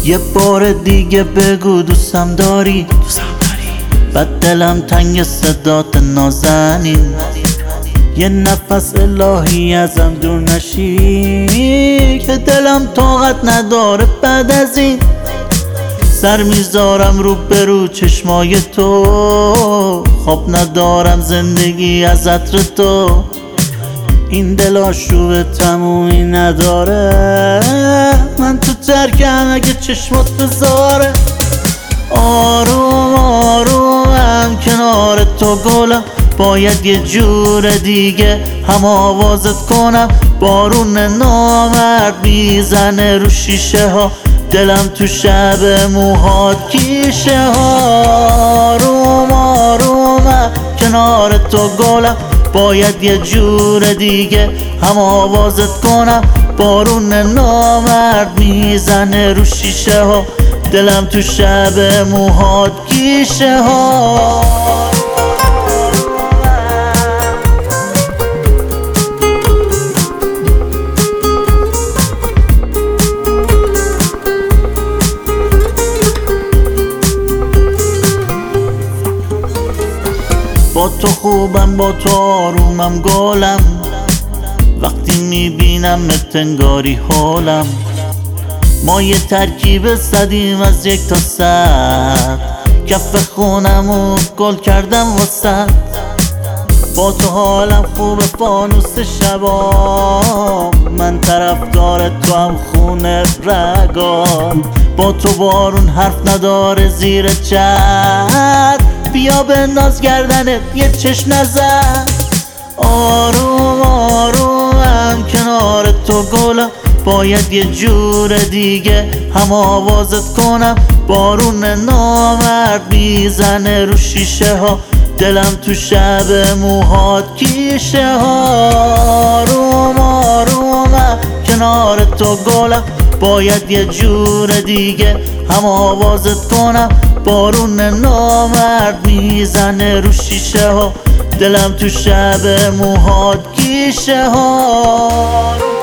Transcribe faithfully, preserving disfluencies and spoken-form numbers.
یه بار دیگه بگو دوستم داری، بد دلم تنگ صدات نازنین. یه نفس الهی ازم دور نشی که دلم طاقت نداره بعد از این. سر میذارم رو به رو چشمای تو، خواب ندارم زندگی از عطر تو. این دل آشوب تمومی نداره، من تو ترکم اگه چشمات بذاره. آروم آرومم کنار تو گلم، باید یه جور دیگه هم آوازت کنم. بارون نامرد میزنه رو شیشه ها، دلم تو شب موهات کیشه ها. آروم آرومم کنار تو گلم، باید یه جور دیگه هم آوازت کنم. بارون نامرد میزنه رو شیشه ها، دلم تو شب موهات کیشه ها. با تو خوبم با تو آرومم گلم، وقتی میبینم انگاری حالم. ما یه ترکیب صدیم از یک تا صد، کف خونمو گل کردم واسد. با تو حالم خوب فانوس شبام، من طرفدار تو هم خونه رگام. با تو بارون حرف نداره زیر چت، بیا به ناز گردنت یه چشم نزد. آروم آرومم کنار تو گلم، باید یه جور دیگه هم آوازت کنم. بارون نامرد میزنه رو شیشه ها، دلم تو شب موهات کیشه ها. آروم آرومم کنار تو گلم، باید یه جور دیگه هم آوازت کنم. بارون نامرد میزنه رو شیشه ها، دلم تو شب موهات کیشه ها.